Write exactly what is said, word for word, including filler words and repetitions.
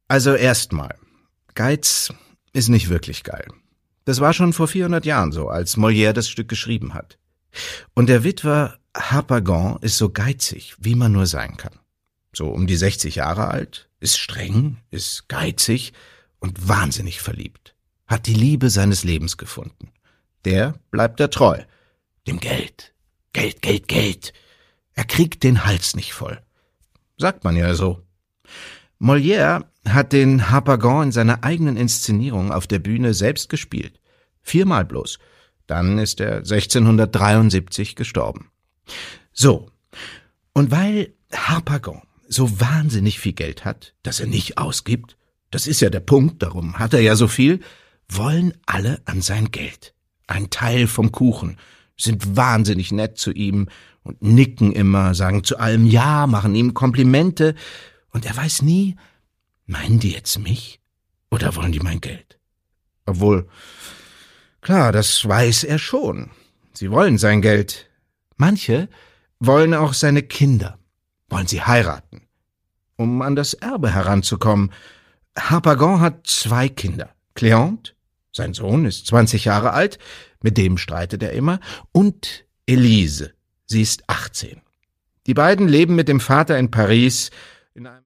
Also erstmal, Geiz ist nicht wirklich geil. Das war schon vor vierhundert Jahren so, als Molière das Stück geschrieben hat. Und der Witwer Harpagon ist so geizig, wie man nur sein kann. So um die sechzig Jahre alt, ist streng, ist geizig und wahnsinnig verliebt. Hat die Liebe seines Lebens gefunden. Der bleibt er treu. Dem Geld. Geld, Geld, Geld. Er kriegt den Hals nicht voll. Sagt man ja so. Molière hat den Harpagon in seiner eigenen Inszenierung auf der Bühne selbst gespielt. Viermal bloß. Dann ist er sechzehnhundertdreiundsiebzig gestorben. So. Und weil Harpagon so wahnsinnig viel Geld hat, das er nicht ausgibt, das ist ja der Punkt, darum hat er ja so viel, wollen alle an sein Geld. Ein Teil vom Kuchen, sind wahnsinnig nett zu ihm und nicken immer, sagen zu allem Ja, machen ihm Komplimente, und er weiß nie, meinen die jetzt mich oder wollen die mein Geld? Obwohl, klar, das weiß er schon. Sie wollen sein Geld. Manche wollen auch seine Kinder, wollen sie heiraten, um an das Erbe heranzukommen. Harpagon hat zwei Kinder. Cléante, sein Sohn, ist zwanzig Jahre alt, mit dem streitet er immer, und Elise, sie ist achtzehn. Die beiden leben mit dem Vater in Paris in einem